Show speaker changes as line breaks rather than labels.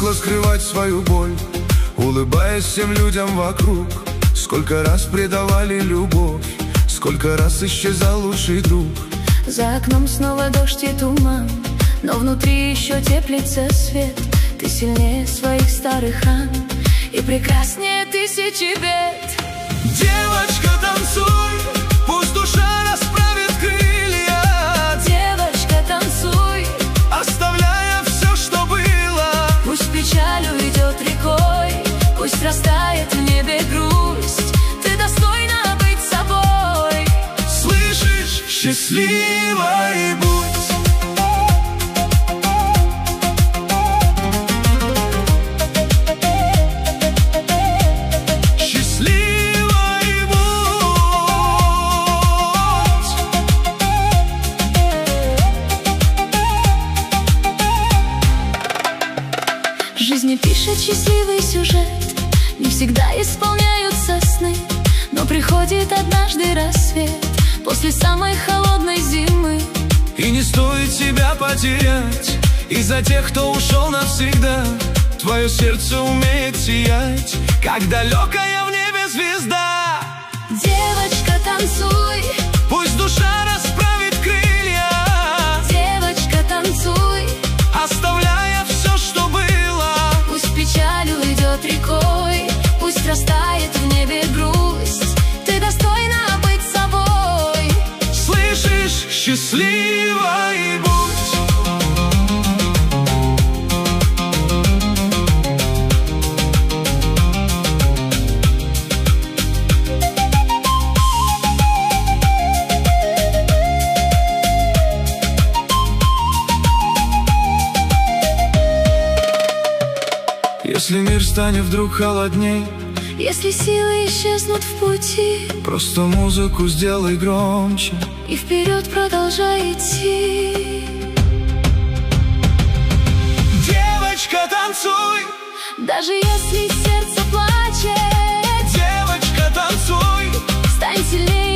привыкла скрывать свою боль, улыбаясь всем людям вокруг. Сколько раз предавали любовь, сколько раз исчезал лучший друг.
За окном снова дождь и туман, но внутри еще теплится свет. Ты сильнее своих старых ран и прекраснее тысячи бед.
Девочка, танцуй, пусть душа расправит крылья.
Девочка, танцуй,
оставляя все, что было.
пусть печаль уйдет рекой, пусть растает в небе грусть. Ты достойна быть собой.
Слышишь, счастливой будь.
Жизнь пишет счастливый сюжет, не всегда исполняются сны, но приходит однажды рассвет после самой холодной зимы.
И не стоит себя потерять из-за тех, кто ушел навсегда. Твое сердце умеет сиять, как далекая в небе звезда.
Девочка, танцуй,
пусть душа расправит крылья.
девочка, танцуй,
оставляя все, что было.
пусть печаль уйдет рекой, пусть растает в небе грусть. Ты достойна быть собой.
Слышишь, счастливой будь. Если мир станет вдруг холодней,
Если силы исчезнут в пути,
просто музыку сделай громче
и вперед продолжай идти.
Девочка, танцуй,
Даже если сердце плачет,
девочка, танцуй,
стань сильнее